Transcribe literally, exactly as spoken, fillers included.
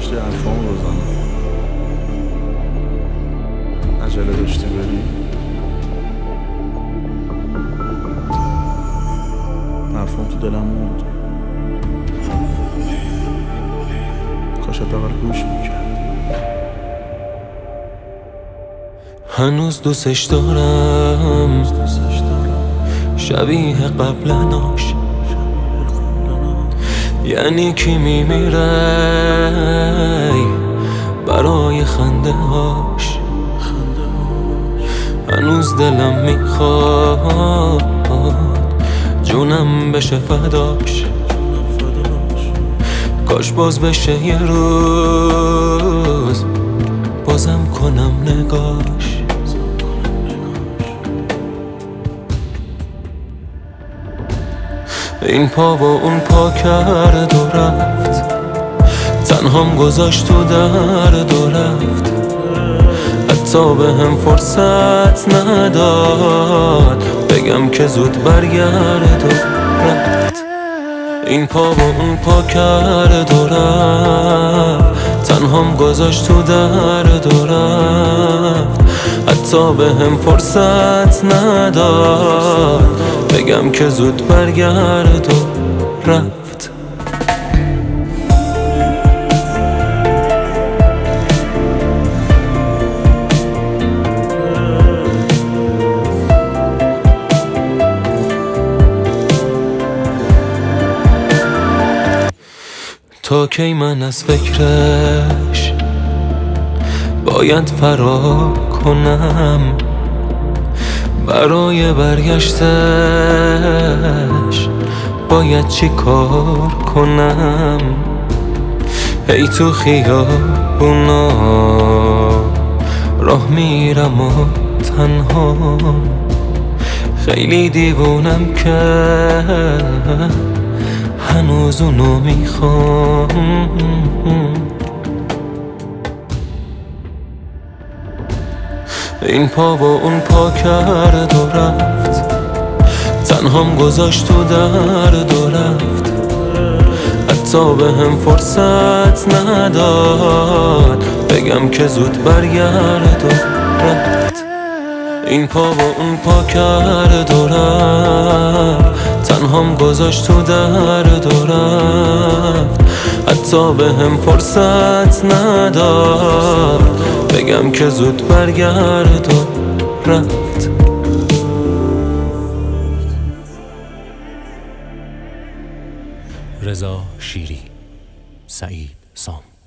داشتی حرفامو بزنم. عجله داشتی بری، حرفام تو دلم موند. کاش حداقل گوش میکرد. هنوز دوستش دارم، شبیه قبلناش. یعنی کی میمیره برای خنده هاش. هنوز دلم میخواد جونم بشه فداش. کاش باز بشه یه روز بازم کنم نگاش. این پا و اون پا کرد و رفت، تنهام گذاشت تو درد و رفت. حتی به هم فرصت نداد بگم که زود برگرد و رفت. این پا و اون پا کرد و رفت، تنهام گذاشت تو درد و رفت. حتی به هم فرصت نداد بگم که زود برگرد و رفت. تا کی من از فکرش باید فرار کنم؟ برای برگشتش باید چی کار کنم؟ هی تو خیابونا راه میرم و تنها، خیلی دیوونم که هنوز اونو میخوام. این پا و اون پا کرد و رفت، تنهام گذاشت تو درد و رفت. حتی به هم فرصت نداد بگم که زود برگرد و رفت. این پا و اون پا کرد و رفت، تنهام گذاشت تو درد و رفت. حتی به هم فرصت نداد بگم که زود برگرد و رفت. رضا شیری، سعید سام.